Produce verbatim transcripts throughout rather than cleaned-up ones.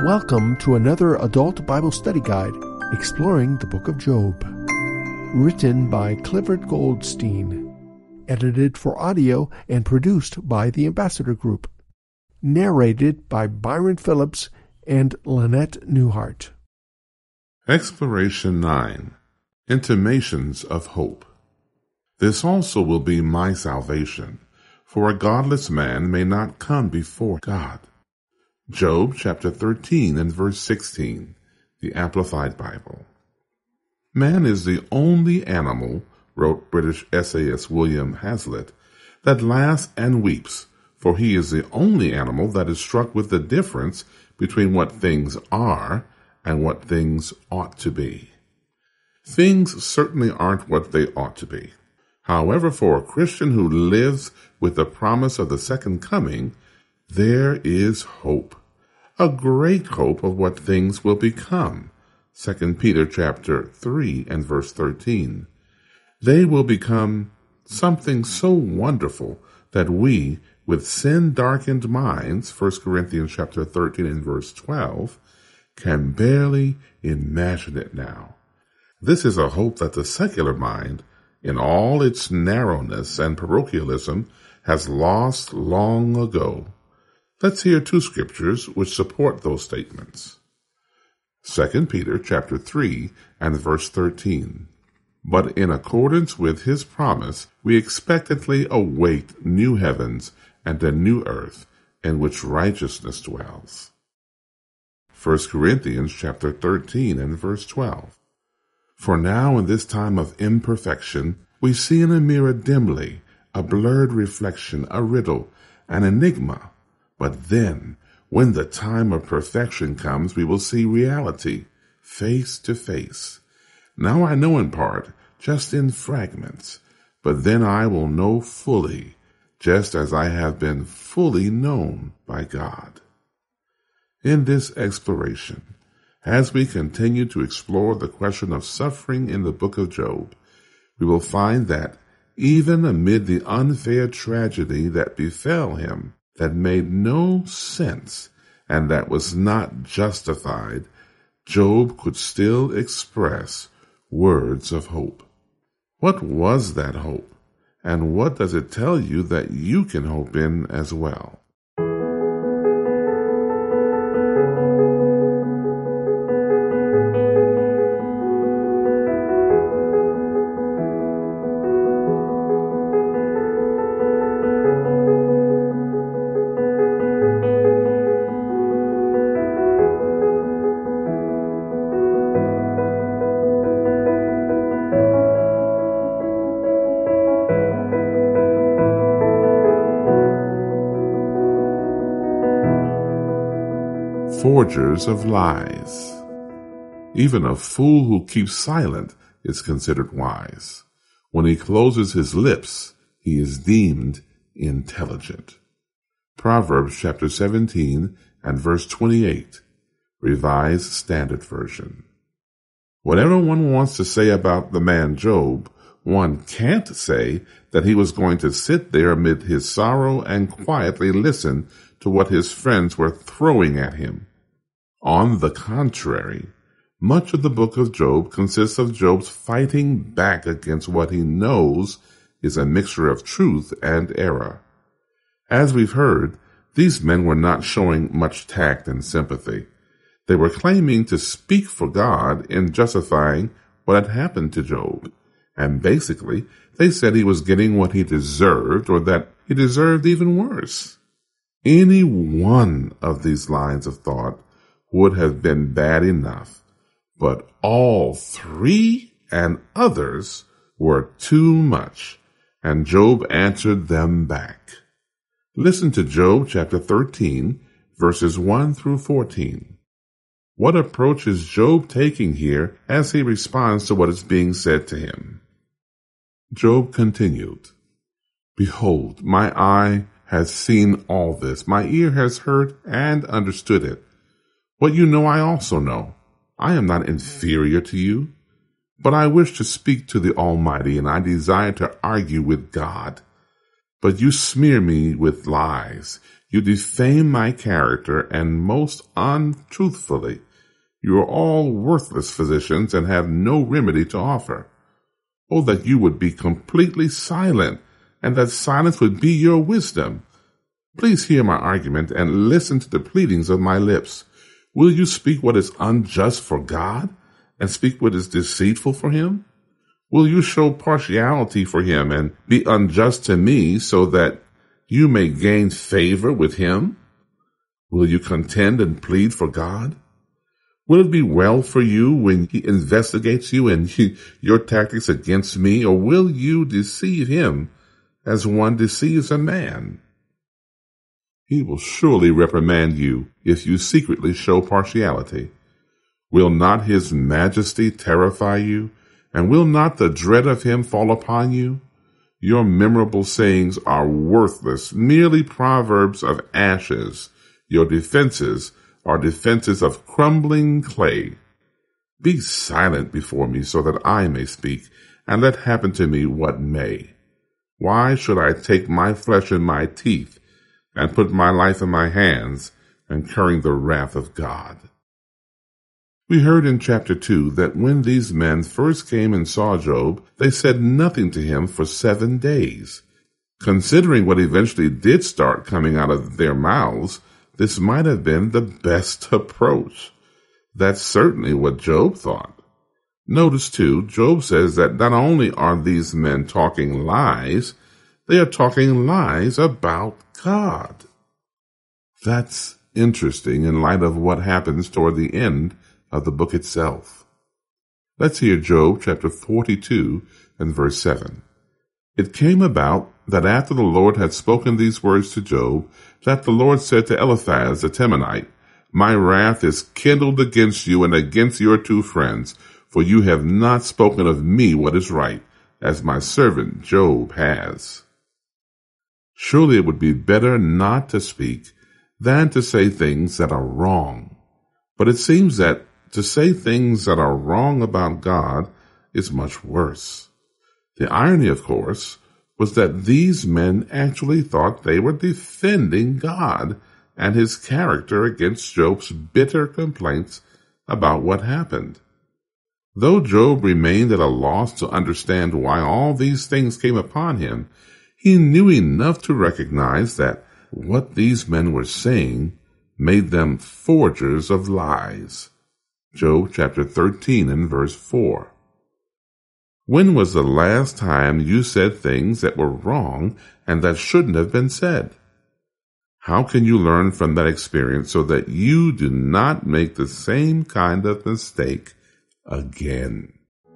Welcome to another Adult Bible Study Guide, exploring the book of Job. Written by Clifford Goldstein. Edited for audio and produced by the Ambassador Group. Narrated by Byron Phillips and Lynette Newhart. Exploration nine. Intimations of Hope. This also will be my salvation, for a godless man may not come before God. Job chapter thirteen and verse sixteen, the Amplified Bible. Man is the only animal, wrote British essayist William Hazlitt, that laughs and weeps, for he is the only animal that is struck with the difference between what things are and what things ought to be. Things certainly aren't what they ought to be. However, for a Christian who lives with the promise of the second coming, there is hope, a great hope of what things will become. Second Peter chapter three and verse thirteen. They will become something so wonderful that we, with sin-darkened minds, First Corinthians chapter thirteen and verse twelve, can barely imagine it now. This is a hope that the secular mind, in all its narrowness and parochialism, has lost long ago. Let's hear two scriptures which support those statements. Second Peter chapter three and verse thirteen. But in accordance with his promise, we expectantly await new heavens and a new earth in which righteousness dwells. First Corinthians chapter thirteen and verse twelve. For now in this time of imperfection, we see in a mirror dimly, a blurred reflection, a riddle, an enigma. But then, when the time of perfection comes, we will see reality, face to face. Now I know in part, just in fragments, but then I will know fully, just as I have been fully known by God. In this exploration, as we continue to explore the question of suffering in the book of Job, we will find that even amid the unfair tragedy that befell him, that made no sense and that was not justified, Job could still express words of hope. What was that hope, and what does it tell you that you can hope in as well? Forgers of lies. Even a fool who keeps silent is considered wise. When he closes his lips, he is deemed intelligent. Proverbs chapter seventeen and verse twenty-eight, Revised Standard Version. Whatever one wants to say about the man Job, one can't say that he was going to sit there amid his sorrow and quietly listen to what his friends were throwing at him. On the contrary, much of the book of Job consists of Job's fighting back against what he knows is a mixture of truth and error. As we've heard, these men were not showing much tact and sympathy. They were claiming to speak for God in justifying what had happened to Job, and basically they said he was getting what he deserved, or that he deserved even worse. Any one of these lines of thought would have been bad enough, but all three and others were too much, and Job answered them back. Listen to Job chapter thirteen, verses one through fourteen. What approach is Job taking here as he responds to what is being said to him? Job continued, Behold, my eye has seen all this, my ear has heard and understood it. What you know I also know. I am not inferior to you, but I wish to speak to the Almighty, and I desire to argue with God. But you smear me with lies. You defame my character, and most untruthfully. You are all worthless physicians and have no remedy to offer. Oh, that you would be completely silent, and that silence would be your wisdom. Please hear my argument and listen to the pleadings of my lips. Will you speak what is unjust for God, and speak what is deceitful for him? Will you show partiality for him and be unjust to me so that you may gain favor with him? Will you contend and plead for God? Will it be well for you when he investigates you and he, your tactics against me, or will you deceive him as one deceives a man? He will surely reprimand you if you secretly show partiality. Will not his majesty terrify you, and will not the dread of him fall upon you? Your memorable sayings are worthless, merely proverbs of ashes. Your defenses are defenses of crumbling clay. Be silent before me so that I may speak, and let happen to me what may. Why should I take my flesh in my teeth and put my life in my hands, incurring the wrath of God? We heard in chapter two that when these men first came and saw Job, they said nothing to him for seven days. Considering what eventually did start coming out of their mouths, this might have been the best approach. That's certainly what Job thought. Notice, too, Job says that not only are these men talking lies, they are talking lies about God. That's interesting in light of what happens toward the end of the book itself. Let's hear Job chapter forty-two and verse seven. It came about that after the Lord had spoken these words to Job, that the Lord said to Eliphaz the Temanite, My wrath is kindled against you and against your two friends, for you have not spoken of me what is right, as my servant Job has. Surely it would be better not to speak than to say things that are wrong. But it seems that to say things that are wrong about God is much worse. The irony, of course, was that these men actually thought they were defending God and his character against Job's bitter complaints about what happened. Though Job remained at a loss to understand why all these things came upon him, he knew enough to recognize that what these men were saying made them forgers of lies. Job chapter thirteen and verse four. When was the last time you said things that were wrong and that shouldn't have been said? How can you learn from that experience so that you do not make the same kind of mistake again?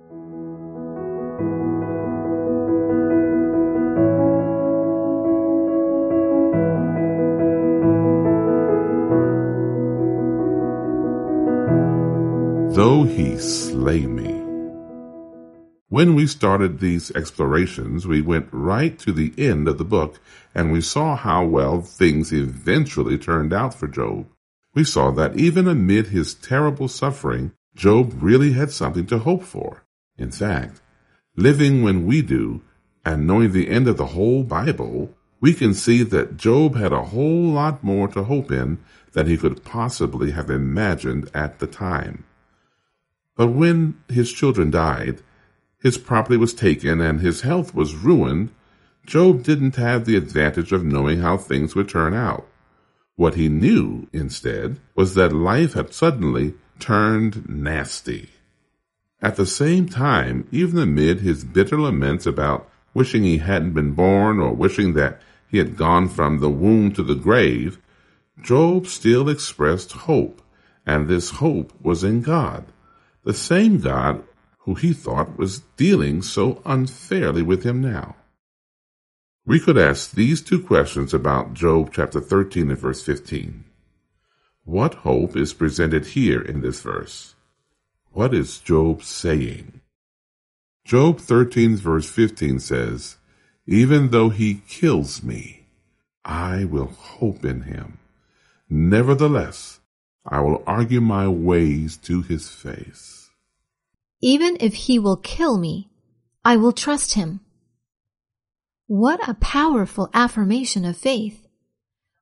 Though he slay me. When we started these explorations, we went right to the end of the book, and we saw how well things eventually turned out for Job. We saw that even amid his terrible suffering, Job really had something to hope for. In fact, living when we do, and knowing the end of the whole Bible, we can see that Job had a whole lot more to hope in than he could possibly have imagined at the time. But when his children died, his property was taken, and his health was ruined, Job didn't have the advantage of knowing how things would turn out. What he knew, instead, was that life had suddenly turned nasty. At the same time, even amid his bitter laments about wishing he hadn't been born or wishing that he had gone from the womb to the grave, Job still expressed hope, and this hope was in God, the same God who he thought was dealing so unfairly with him now. We could ask these two questions about Job chapter thirteen and verse fifteen. What hope is presented here in this verse? What is Job saying? Job thirteen verse fifteen says, Even though he kills me, I will hope in him. Nevertheless, I will argue my ways to his face. Even if he will kill me, I will trust him. What a powerful affirmation of faith.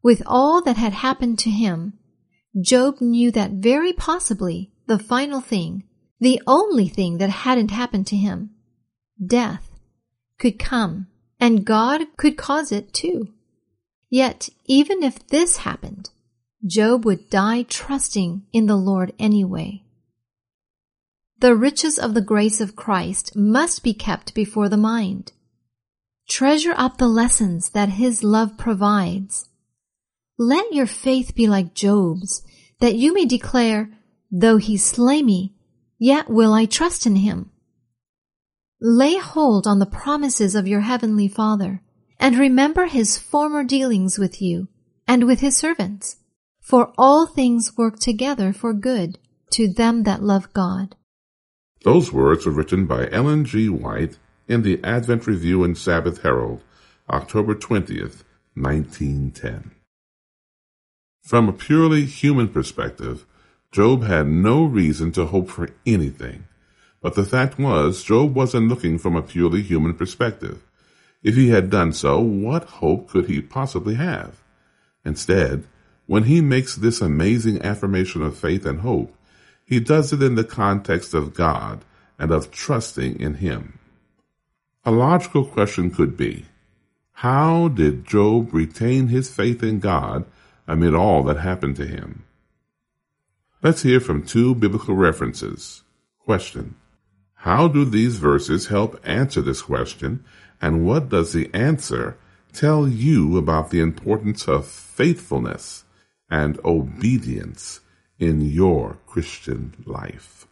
With all that had happened to him, Job knew that very possibly the final thing, the only thing that hadn't happened to him, death, could come, and God could cause it too. Yet, even if this happened, Job would die trusting in the Lord anyway. The riches of the grace of Christ must be kept before the mind. Treasure up the lessons that His love provides. Let your faith be like Job's, that you may declare, though He slay me, yet will I trust in Him. Lay hold on the promises of your heavenly Father, and remember His former dealings with you and with His servants. For all things work together for good to them that love God. Those words were written by Ellen G. White in the Advent Review and Sabbath Herald, October twentieth, nineteen ten. From a purely human perspective, Job had no reason to hope for anything. But the fact was, Job wasn't looking from a purely human perspective. If he had done so, what hope could he possibly have? Instead, when he makes this amazing affirmation of faith and hope, he does it in the context of God and of trusting in Him. A logical question could be, how did Job retain his faith in God amid all that happened to him? Let's hear from two biblical references. Question: how do these verses help answer this question, and what does the answer tell you about the importance of faithfulness and obedience in your Christian life?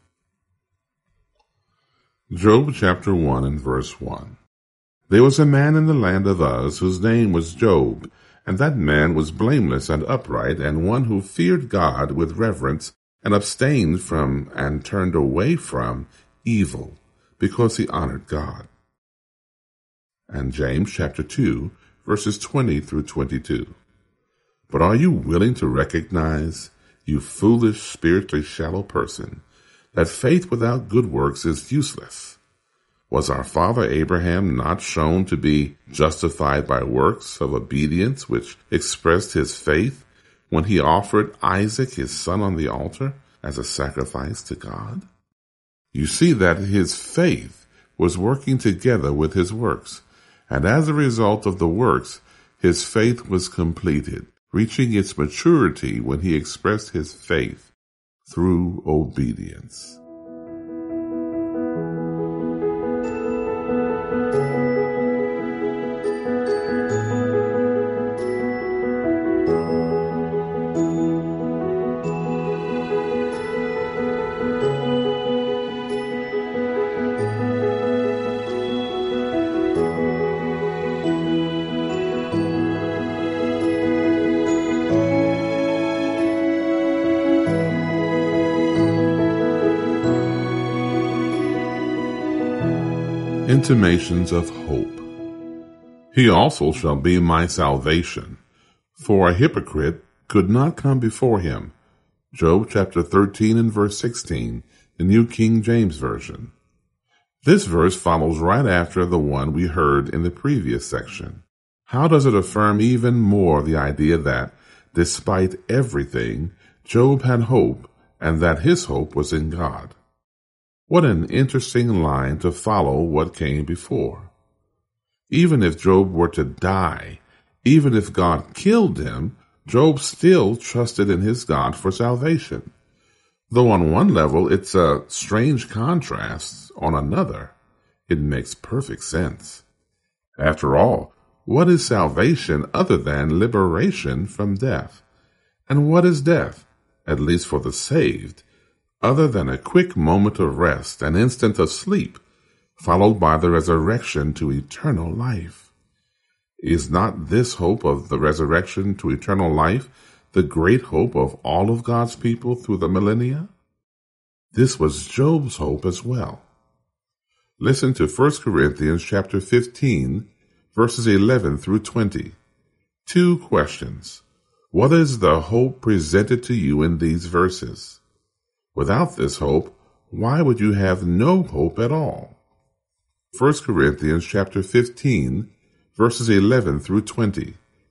Job chapter one and verse one. There was a man in the land of Uz whose name was Job, and that man was blameless and upright, and one who feared God with reverence, and abstained from and turned away from evil, because he honored God. And James chapter two, verses twenty through twenty-two. But are you willing to recognize, you foolish, spiritually shallow person, that faith without good works is useless? Was our father Abraham not shown to be justified by works of obedience which expressed his faith when he offered Isaac his son on the altar as a sacrifice to God? You see that his faith was working together with his works, and as a result of the works, his faith was completed, reaching its maturity when he expressed his faith through obedience. Intimations of hope. He also shall be my salvation, for a hypocrite could not come before him. Job chapter thirteen and verse sixteen, the New King James Version. This verse follows right after the one we heard in the previous section. How does it affirm even more the idea that, despite everything, Job had hope, and that his hope was in God? What an interesting line to follow what came before. Even if Job were to die, even if God killed him, Job still trusted in his God for salvation. Though on one level it's a strange contrast, on another it makes perfect sense. After all, what is salvation other than liberation from death? And what is death, at least for the saved, other than a quick moment of rest, an instant of sleep, followed by the resurrection to eternal life? Is not this hope of the resurrection to eternal life the great hope of all of God's people through the millennia? This was Job's hope as well. Listen to First Corinthians chapter fifteen, verses eleven through twenty. Two questions. What is the hope presented to you in these verses? Without this hope, why would you have no hope at all? First Corinthians chapter fifteen, verses eleven through twenty.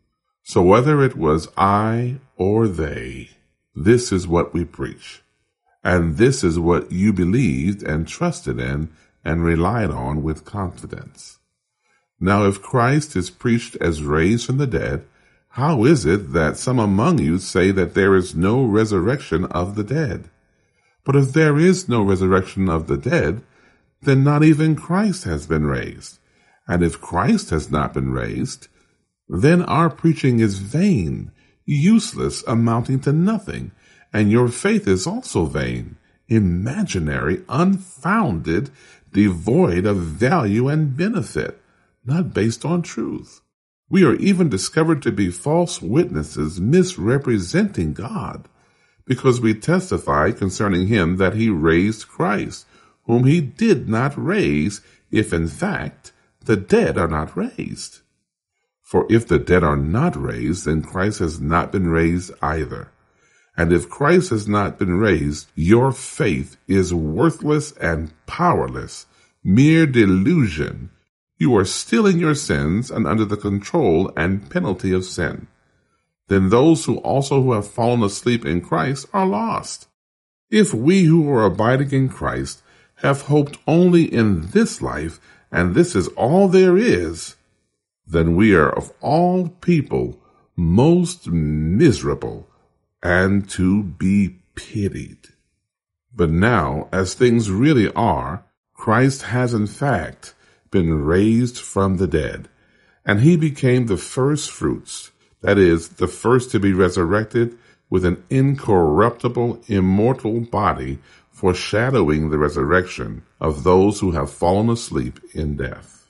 So whether it was I or they, this is what we preach. And this is what you believed and trusted in and relied on with confidence. Now if Christ is preached as raised from the dead, how is it that some among you say that there is no resurrection of the dead? But if there is no resurrection of the dead, then not even Christ has been raised. And if Christ has not been raised, then our preaching is vain, useless, amounting to nothing, and your faith is also vain, imaginary, unfounded, devoid of value and benefit, not based on truth. We are even discovered to be false witnesses, misrepresenting God, because we testify concerning him that he raised Christ, whom he did not raise, if in fact the dead are not raised. For if the dead are not raised, then Christ has not been raised either. And if Christ has not been raised, your faith is worthless and powerless, mere delusion. You are still in your sins and under the control and penalty of sin. Then those who also who have fallen asleep in Christ are lost. If we who are abiding in Christ have hoped only in this life, and this is all there is, then we are of all people most miserable and to be pitied. But now, as things really are, Christ has in fact been raised from the dead, and he became the first fruits, that is, the first to be resurrected with an incorruptible, immortal body, foreshadowing the resurrection of those who have fallen asleep in death.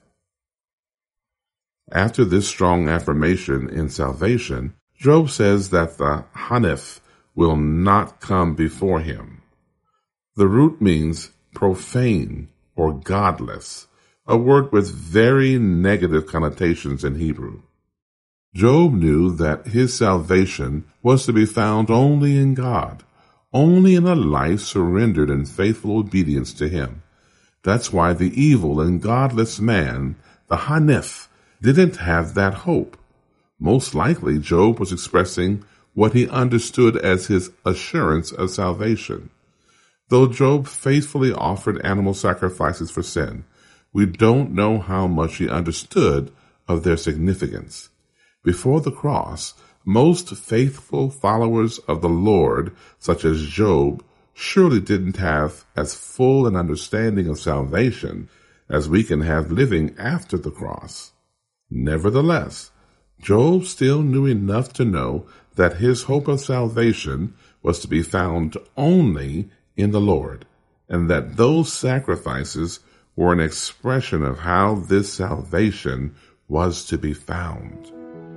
After this strong affirmation in salvation, Job says that the Hanef will not come before him. The root means profane or godless, a word with very negative connotations in Hebrew. Job knew that his salvation was to be found only in God, only in a life surrendered in faithful obedience to him. That's why the evil and godless man, the Hanef, didn't have that hope. Most likely, Job was expressing what he understood as his assurance of salvation. Though Job faithfully offered animal sacrifices for sin, we don't know how much he understood of their significance. Before the cross, most faithful followers of the Lord, such as Job, surely didn't have as full an understanding of salvation as we can have living after the cross. Nevertheless, Job still knew enough to know that his hope of salvation was to be found only in the Lord, and that those sacrifices were an expression of how this salvation was to be found.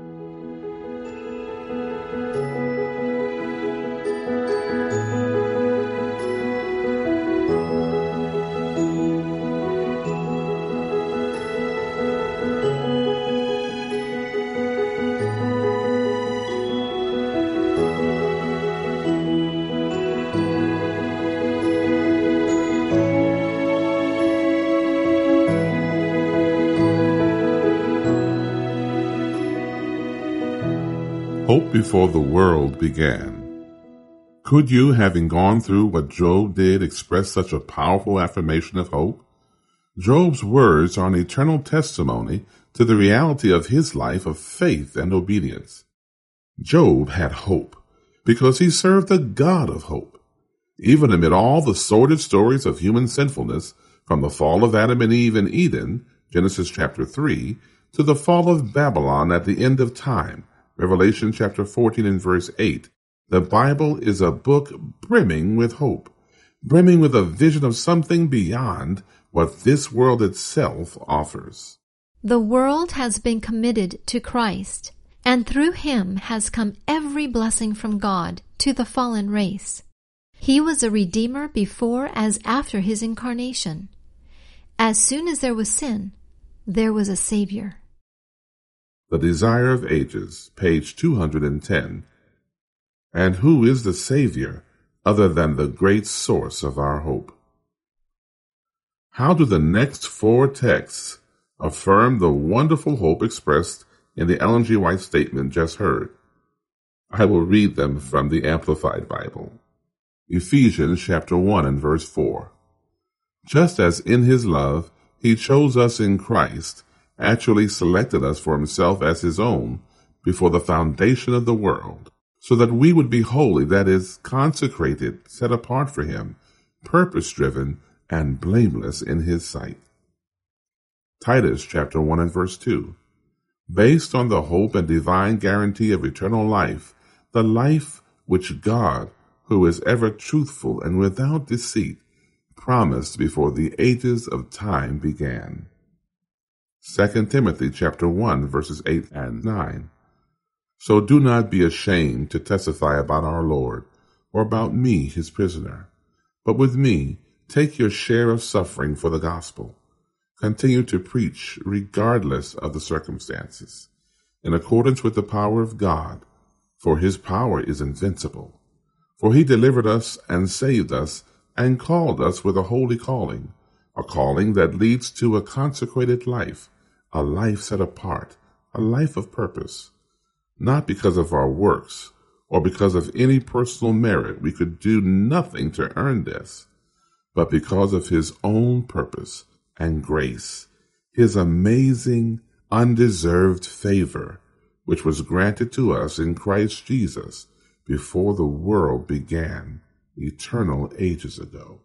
Hope before the world began. Could you, having gone through what Job did, express such a powerful affirmation of hope? Job's words are an eternal testimony to the reality of his life of faith and obedience. Job had hope because he served the God of hope. Even amid all the sordid stories of human sinfulness, from the fall of Adam and Eve in Eden, Genesis chapter three, to the fall of Babylon at the end of time, Revelation chapter fourteen and verse eight, the Bible is a book brimming with hope, brimming with a vision of something beyond what this world itself offers. The world has been committed to Christ, and through him has come every blessing from God to the fallen race. He was a Redeemer before as after his incarnation. As soon as there was sin, there was a Savior. The Desire of Ages, page two hundred ten. And who is the Savior other than the great source of our hope? How do the next four texts affirm the wonderful hope expressed in the Ellen G. White statement just heard. I will read them from the Amplified Bible. Ephesians chapter one and verse four. Just as in his love he chose us in Christ, actually selected us for himself as his own before the foundation of the world, so that we would be holy, that is, consecrated, set apart for him, purpose-driven, and blameless in his sight. Titus chapter one and verse two. Based on the hope and divine guarantee of eternal life, the life which God, who is ever truthful and without deceit, promised before the ages of time began. Second Timothy chapter one verses eight and nine. So do not be ashamed to testify about our Lord, or about me, his prisoner. But with me, take your share of suffering for the gospel. Continue to preach regardless of the circumstances, in accordance with the power of God, for his power is invincible. For he delivered us and saved us and called us with a holy calling, a calling that leads to a consecrated life, a life set apart, a life of purpose. Not because of our works or because of any personal merit. We could do nothing to earn this, but because of his own purpose and grace, his amazing, undeserved favor, which was granted to us in Christ Jesus before the world began, eternal ages ago.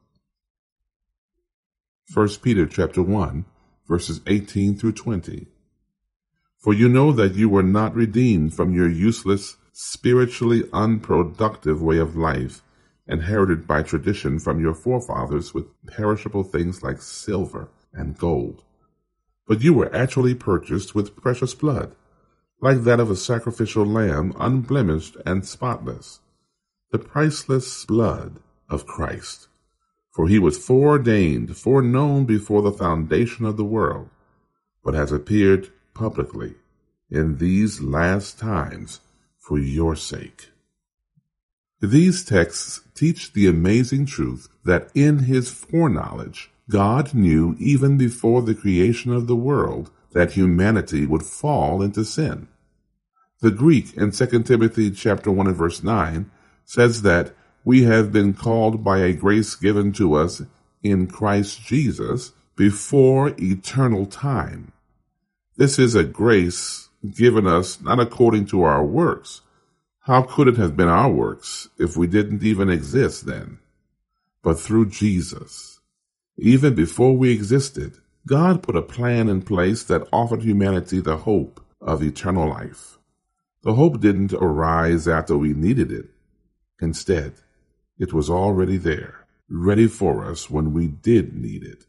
First Peter chapter one, verses eighteen through twenty. For you know that you were not redeemed from your useless, spiritually unproductive way of life, inherited by tradition from your forefathers with perishable things like silver and gold. But you were actually purchased with precious blood, like that of a sacrificial lamb, unblemished and spotless, the priceless blood of Christ. For he was foreordained, foreknown before the foundation of the world, but has appeared publicly in these last times for your sake. These texts teach the amazing truth that in his foreknowledge, God knew even before the creation of the world that humanity would fall into sin. The Greek in Second Timothy chapter one and verse nine says that we have been called by a grace given to us in Christ Jesus before eternal time. This is a grace given us not according to our works. How could it have been our works if we didn't even exist then? But through Jesus. Even before we existed, God put a plan in place that offered humanity the hope of eternal life. The hope didn't arise after we needed it. Instead, it was already there, ready for us when we did need it.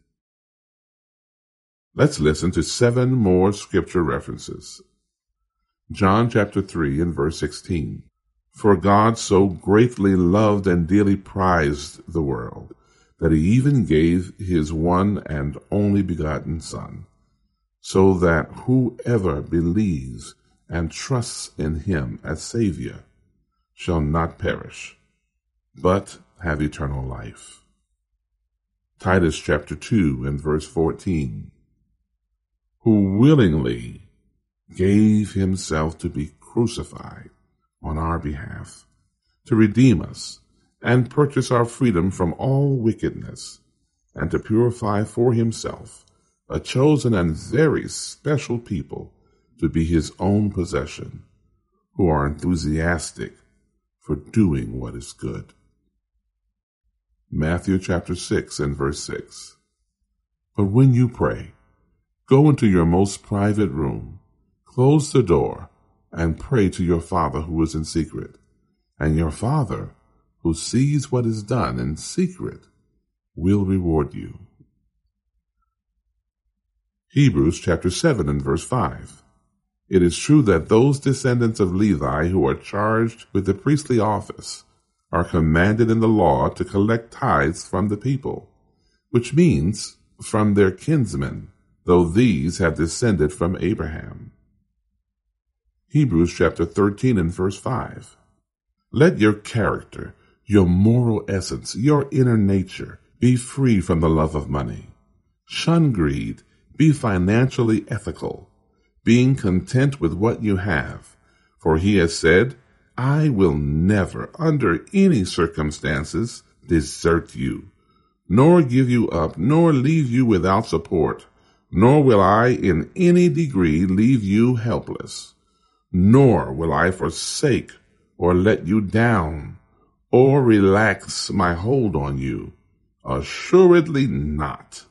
Let's listen to seven more scripture references. John chapter three and verse sixteen. For God so greatly loved and dearly prized the world, that he even gave his one and only begotten Son, so that whoever believes and trusts in him as Savior shall not perish, but have eternal life. Titus chapter two and verse fourteen. Who willingly gave himself to be crucified on our behalf, to redeem us and purchase our freedom from all wickedness, and to purify for himself a chosen and very special people to be his own possession, who are enthusiastic for doing what is good. Matthew chapter six and verse six. But when you pray, go into your most private room, close the door, and pray to your Father who is in secret, and your Father, who sees what is done in secret, will reward you. Hebrews chapter seven and verse five. It is true that those descendants of Levi who are charged with the priestly office are commanded in the law to collect tithes from the people, which means from their kinsmen, though these have descended from Abraham. Hebrews chapter thirteen and verse five. Let your character, your moral essence, your inner nature be free from the love of money. Shun greed, be financially ethical, being content with what you have. For he has said, I will never, under any circumstances, desert you, nor give you up, nor leave you without support, nor will I in any degree leave you helpless, nor will I forsake or let you down, or relax my hold on you. Assuredly not.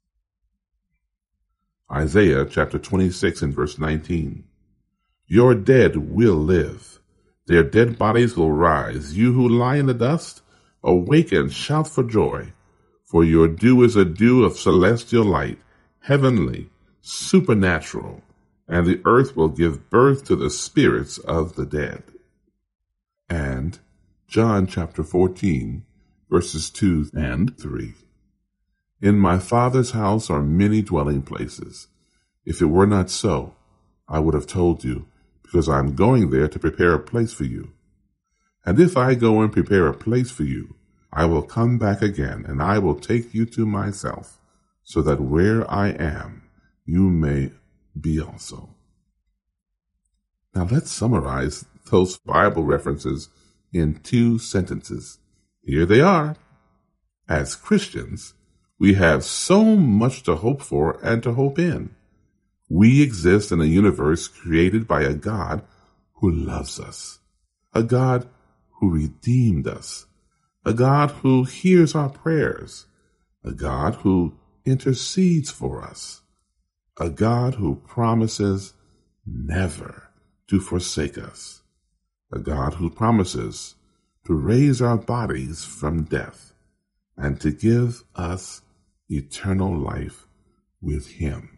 Isaiah chapter twenty-six and verse nineteen. Your dead will live. Their dead bodies will rise. You who lie in the dust, awake and shout for joy. For your dew is a dew of celestial light, heavenly, supernatural, and the earth will give birth to the spirits of the dead. And John chapter fourteen, verses two and three. In my Father's house are many dwelling places. If it were not so, I would have told you, because I am going there to prepare a place for you. And if I go and prepare a place for you, I will come back again, and I will take you to myself, so that where I am, you may be also. Now let's summarize those Bible references in two sentences. Here they are. As Christians, we have so much to hope for and to hope in. We exist in a universe created by a God who loves us, a God who redeemed us, a God who hears our prayers, a God who intercedes for us, a God who promises never to forsake us, a God who promises to raise our bodies from death and to give us eternal life with him.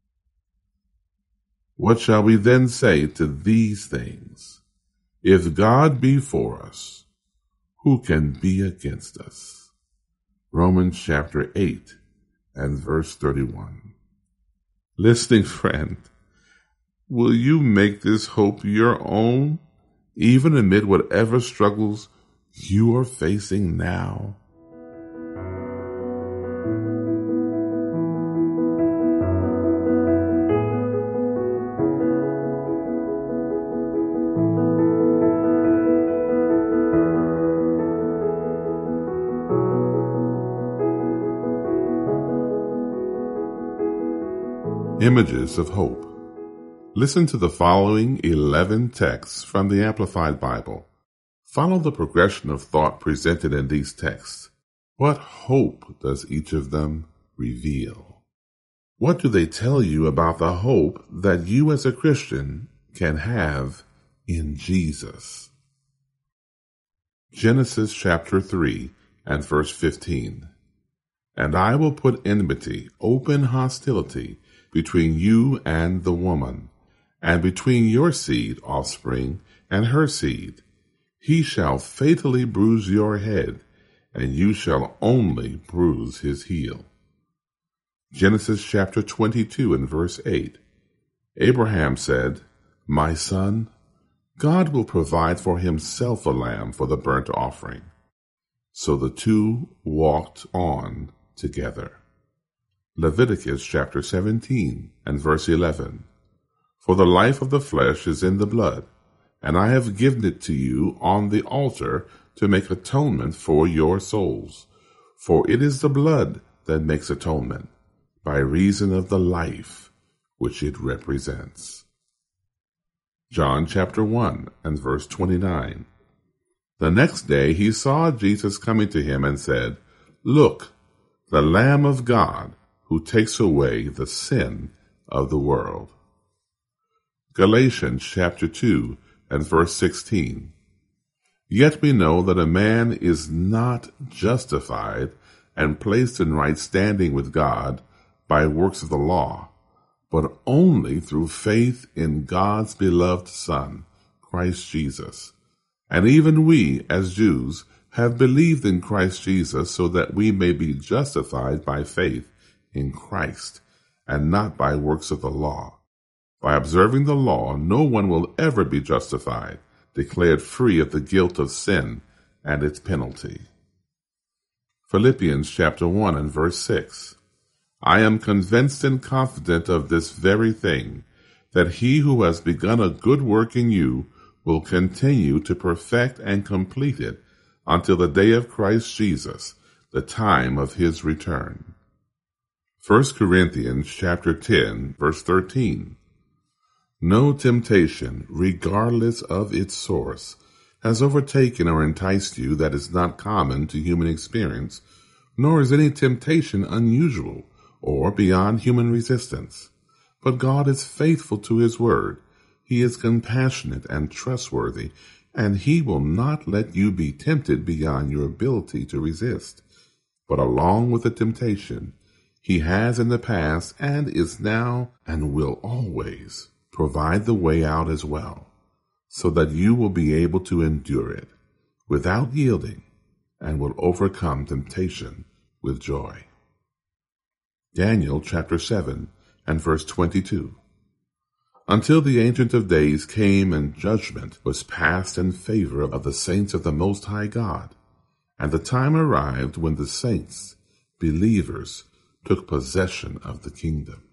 What shall we then say to these things? If God be for us, who can be against us? Romans chapter eight and verse thirty-one. Listening friend, will you make this hope your own, even amid whatever struggles you are facing now? Images of Hope. Listen to the following eleven texts from the Amplified Bible. Follow the progression of thought presented in these texts. What hope does each of them reveal? What do they tell you about the hope that you as a Christian can have in Jesus? Genesis chapter three and verse fifteen. And I will put enmity, open hostility, between you and the woman, and between your seed, offspring, and her seed. He shall fatally bruise your head, and you shall only bruise his heel. Genesis chapter twenty-two and verse eight. Abraham said, My son, God will provide for himself a lamb for the burnt offering. So the two walked on together. Leviticus chapter seventeen and verse eleven. For the life of the flesh is in the blood, and I have given it to you on the altar to make atonement for your souls. For it is the blood that makes atonement, by reason of the life which it represents. John chapter one and verse twenty-nine. The next day he saw Jesus coming to him and said, Look, the Lamb of God, who takes away the sin of the world. Galatians chapter two and verse sixteen. Yet we know that a man is not justified and placed in right standing with God by works of the law, but only through faith in God's beloved Son, Christ Jesus. And even we, as Jews, have believed in Christ Jesus so that we may be justified by faith in Christ, and not by works of the law. By observing the law, no one will ever be justified, declared free of the guilt of sin and its penalty. Philippians chapter one and verse six. I am convinced and confident of this very thing, that he who has begun a good work in you will continue to perfect and complete it until the day of Christ Jesus, the time of his return. First Corinthians chapter ten, verse thirteen. No temptation, regardless of its source, has overtaken or enticed you that is not common to human experience, nor is any temptation unusual or beyond human resistance. But God is faithful to his word. He is compassionate and trustworthy, and he will not let you be tempted beyond your ability to resist. But along with the temptation, he has in the past and is now and will always provide the way out as well, so that you will be able to endure it without yielding and will overcome temptation with joy. Daniel chapter seven and verse twenty-two. Until the Ancient of Days came and judgment was passed in favor of the saints of the Most High God, and the time arrived when the saints, believers, took possession of the kingdom.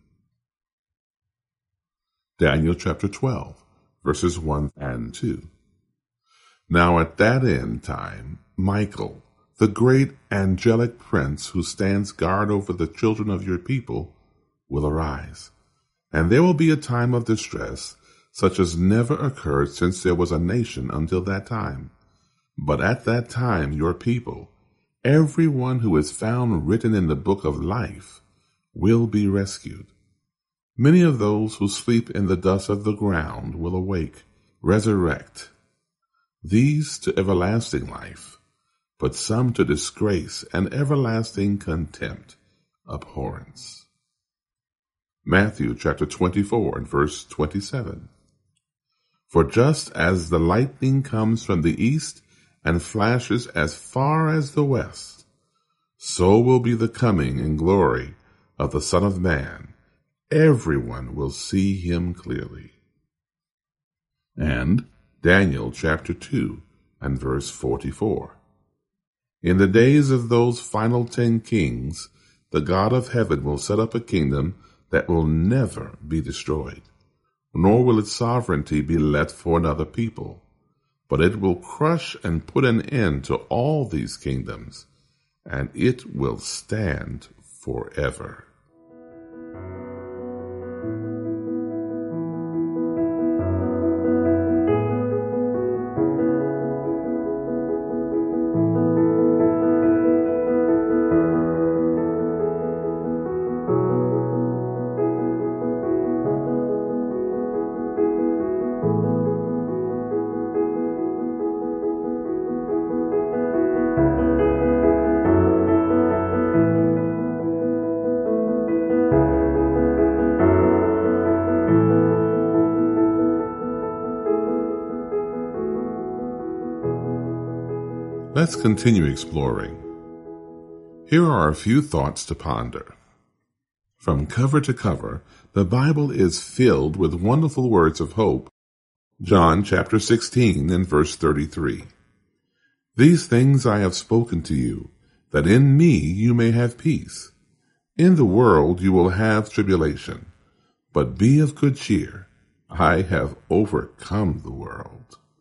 Daniel chapter twelve, verses one and two. Now at that end time, Michael, the great angelic prince who stands guard over the children of your people, will arise, and there will be a time of distress, such as never occurred since there was a nation until that time. But at that time your people, everyone who is found written in the book of life, will be rescued. Many of those who sleep in the dust of the ground will awake, resurrect, these to everlasting life, but some to disgrace and everlasting contempt, abhorrence. Matthew chapter twenty-four and verse twenty-seven. For just as the lightning comes from the east and flashes as far as the west, so will be the coming and glory of the Son of Man. Everyone will see him clearly. And Daniel chapter two and verse forty-four. In the days of those final ten kings, the God of heaven will set up a kingdom that will never be destroyed, nor will its sovereignty be left for another people, but it will crush and put an end to all these kingdoms, and it will stand forever. Let's continue exploring. Here are a few thoughts to ponder. From cover to cover, the Bible is filled with wonderful words of hope. John chapter sixteen and verse thirty-three. These things I have spoken to you, that in me you may have peace. In the world you will have tribulation, but be of good cheer. I have overcome the world.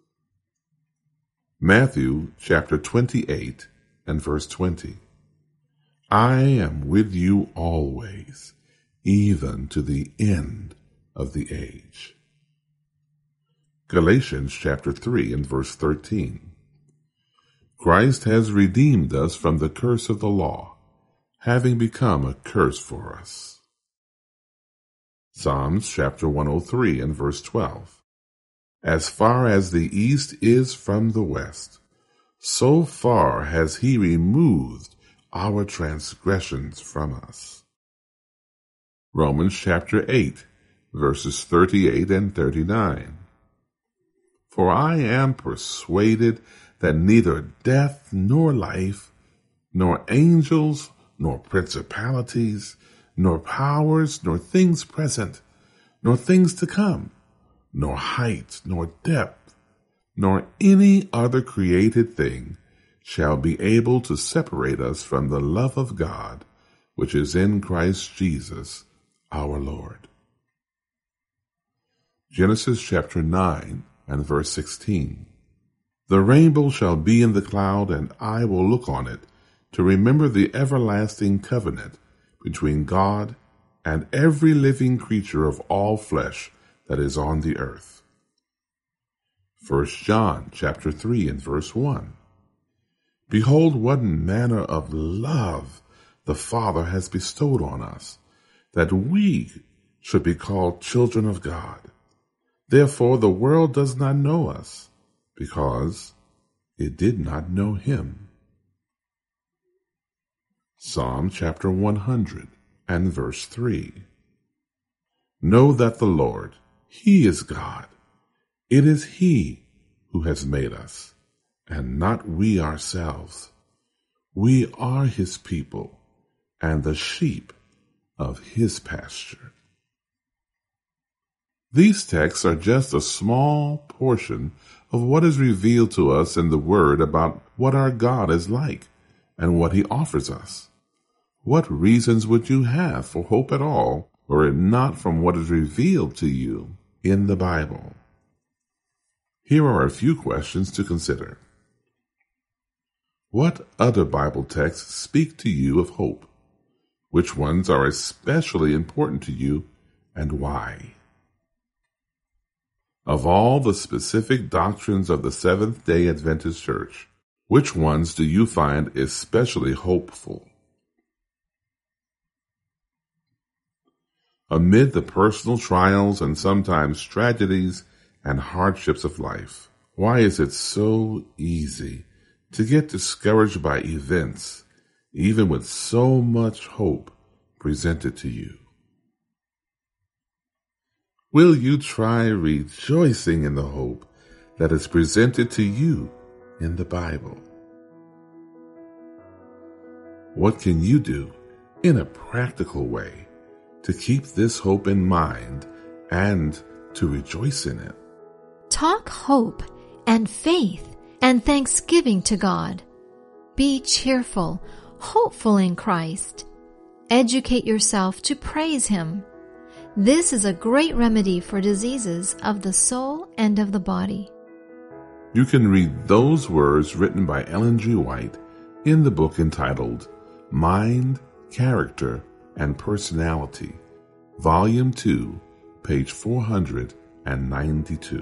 Matthew chapter twenty-eight and verse twenty. I am with you always, even to the end of the age. Galatians chapter three and verse thirteen. Christ has redeemed us from the curse of the law, having become a curse for us. Psalms chapter one oh three and verse twelve. As far as the east is from the west, so far has he removed our transgressions from us. Romans chapter eight, verses thirty-eight and thirty-nine. For I am persuaded that neither death nor life, nor angels, nor principalities, nor powers, nor things present, nor things to come, nor height, nor depth, nor any other created thing shall be able to separate us from the love of God, which is in Christ Jesus our Lord. Genesis chapter nine and verse sixteen. The rainbow shall be in the cloud, and I will look on it, to remember the everlasting covenant between God and every living creature of all flesh that is on the earth. First John chapter three and verse one. Behold, what manner of love the Father has bestowed on us, that we should be called children of God. Therefore the world does not know us, because it did not know him. Psalm chapter one hundred and verse three. Know that the Lord, he is God. It is he who has made us, and not we ourselves. We are his people, and the sheep of his pasture. These texts are just a small portion of what is revealed to us in the Word about what our God is like and what he offers us. What reasons would you have for hope at all, were it not from what is revealed to you in the Bible? Here are a few questions to consider. What other Bible texts speak to you of hope? Which ones are especially important to you, and why? Of all the specific doctrines of the Seventh-day Adventist Church, which ones do you find especially hopeful? Amid the personal trials and sometimes tragedies and hardships of life, why is it so easy to get discouraged by events, even with so much hope presented to you? Will you try rejoicing in the hope that is presented to you in the Bible? What can you do in a practical way to keep this hope in mind and to rejoice in it? Talk hope and faith and thanksgiving to God. Be cheerful, hopeful in Christ. Educate yourself to praise him. This is a great remedy for diseases of the soul and of the body. You can read those words written by Ellen G. White in the book entitled Mind, Character, and Personality, Volume two, page four hundred ninety-two.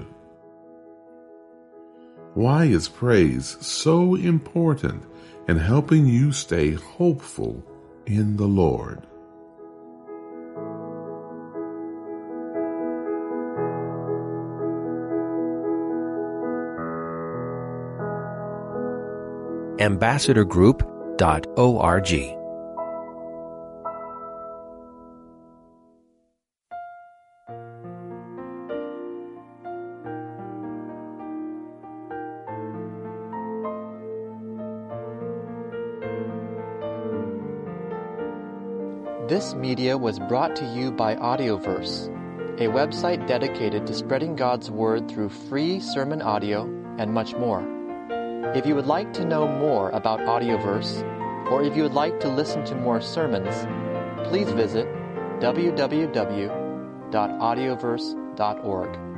Why is praise so important in helping you stay hopeful in the Lord? ambassador group dot org. This media was brought to you by Audioverse, a website dedicated to spreading God's Word through free sermon audio and much more. If you would like to know more about Audioverse, or if you would like to listen to more sermons, please visit w w w dot audioverse dot org.